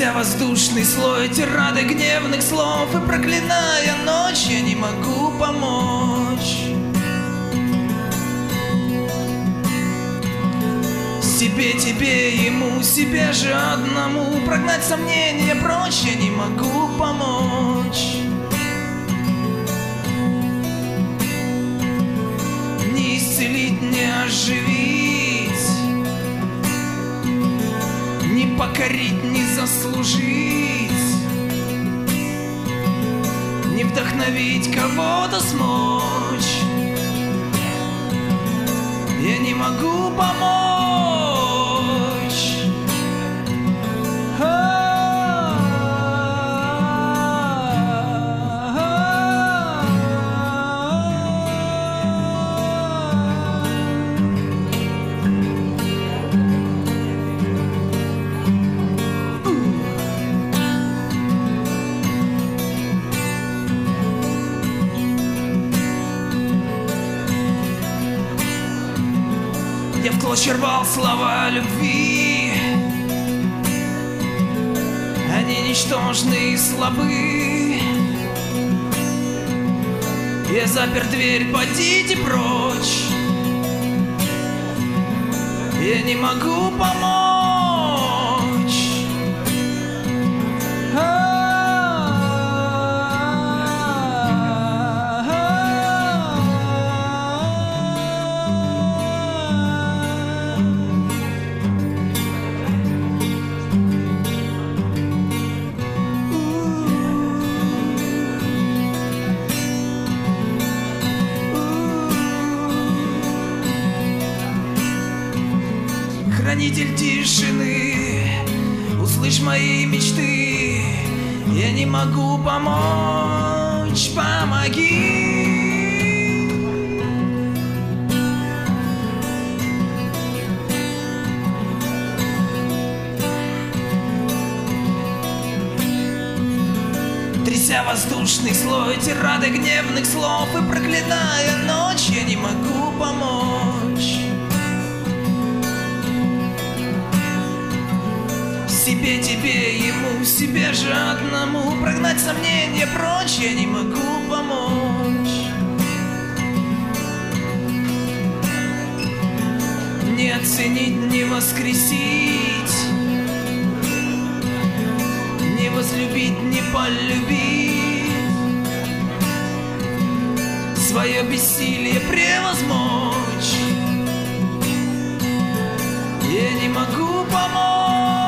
Тряся воздушный слой тирады гневных слов и проклиная ночь, я не могу помочь себе, тебе, ему, себе же одному. Прогнать сомнения прочь я не могу помочь. Не исцелить, не оживить, не покорить, не заслужить, не вдохновить, кого-то смочь. Я не могу помочь. Я в клочья рвал слова любви, они ничтожны и слабы. Я запер дверь, подите прочь. Я не могу помочь. Хранитель тишины, услышь мои мечты. Я не могу помочь, помоги. Тряся воздушный слой тирады гневных слов и проклиная ночь, я не могу помочь. Себе, тебе, ему, себе же одному. Прогнать сомнения прочь я не могу помочь. Не оценить, не воскресить, не возлюбить, не полюбить, свое бессилие превозмочь. Я не могу помочь.